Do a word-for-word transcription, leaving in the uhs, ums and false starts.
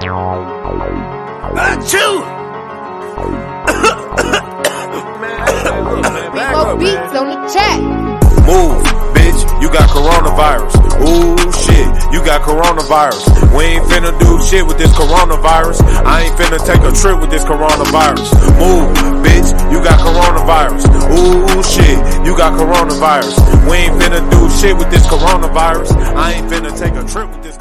Achoo! More beats on the track. Move, bitch, you got coronavirus. Ooh, shit, you got coronavirus. We ain't finna do shit with this coronavirus. I ain't finna take a trip with this coronavirus. Move, bitch, you got coronavirus. Ooh, shit, you got coronavirus. We ain't finna do shit with this coronavirus. I ain't finna take a trip with this